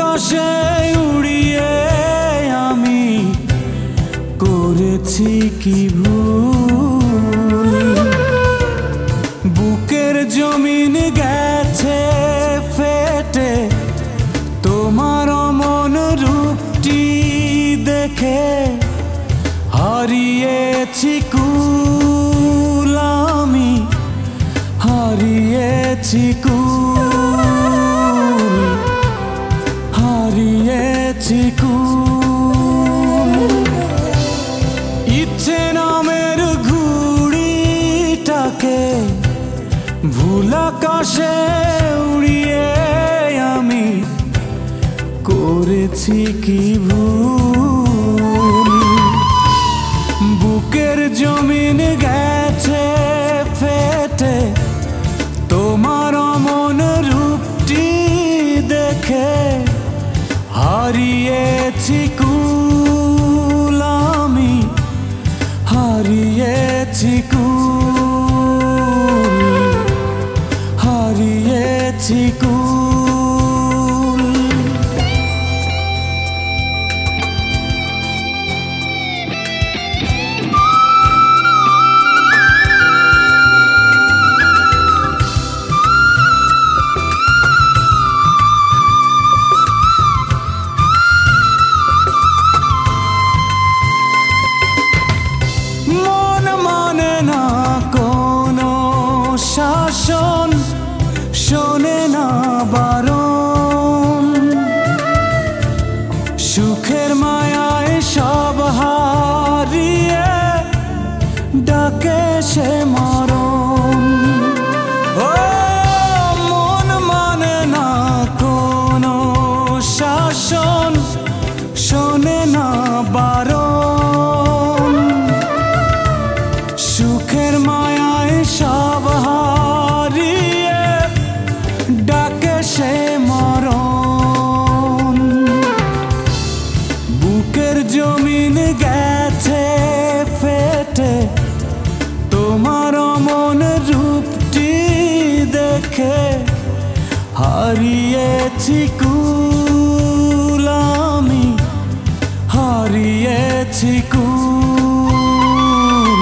আকাশে উড়িয়ে আমি করেছি কি ভুল। বুকের জমিন গেছে ফেটে তোমার অমন রূপটি দেখে। হারিয়েছি কুল আমি, হারিয়েছি কুল, হারিয়েছি কুল। ইচ্ছে নামের ঘুড়িটাকে ভুল আকাশে উড়িয়ে আমি করেছি কি ভুল। বুকের জমিন গেছে ফেটে তোমার অমন রূপটি দেখে। হারিয়েছি কুল আমি, হারিয়েছি কুল, হারিয়েছি কুল। শাসন শোনে না বারণ, সুখের মায়ায় সব হারিয়ে ডাকে সে মরণ। ও মন মানে না কোনো শাসন, শোনে না বারণ, সুখের মায়ায় সব হারিয়ে ডাকে সে মরণ। বুকের জমিন গেছে ফেটে তোমার অমন রূপটি দেখে। হারিয়েছি কুল আমি, হারিয়েছি কুল,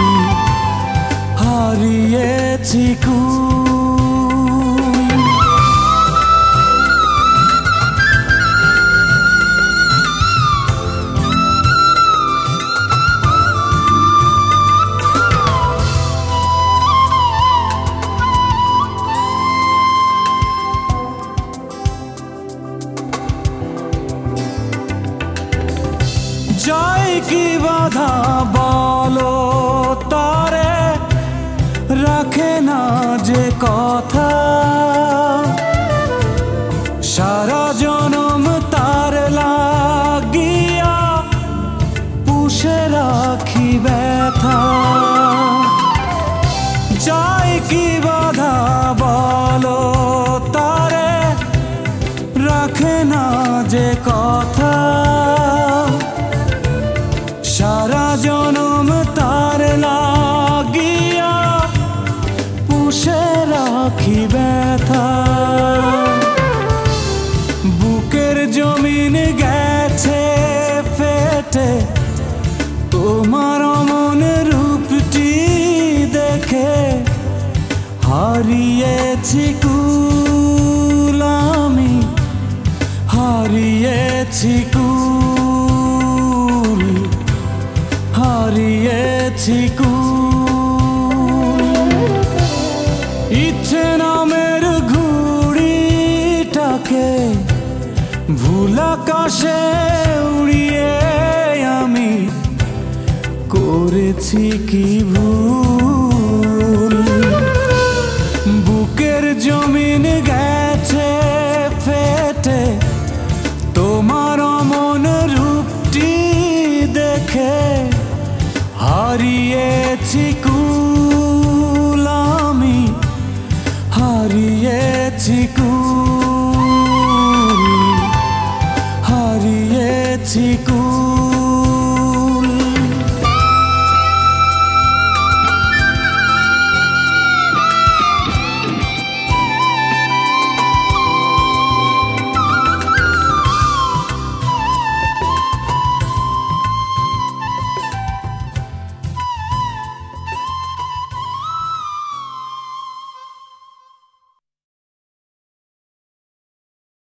হারিয়েছি কুল। যায় কি বাধা বলো তারে, রাখে না যে কথা। সারা জনম তার লাগিয়া পুষে রাখি ব্যথা। যায় কি বাধা বলো তারে, রাখে না যে কথা। সারা জনম তার লাগিয়া পুষে রাখি ব্যথা। বুকের জমিন গেছে ফেটে তোমার অমন রূপটি দেখে। হারিয়েছি কুল আমি, হারিয়েছি কুল, হারিয়েছি কুল। ইচ্ছে নামের ঘুড়িটাকে ভুল আকাশে উড়িয়ে আমি করেছি কি ভুল। বুকের জমিন গেছে ফেটে তোমার অমন রূপটি দেখে। হারিয়েছি কুল আমি, হারিয়েছি কুল, হারিয়েছি কুল।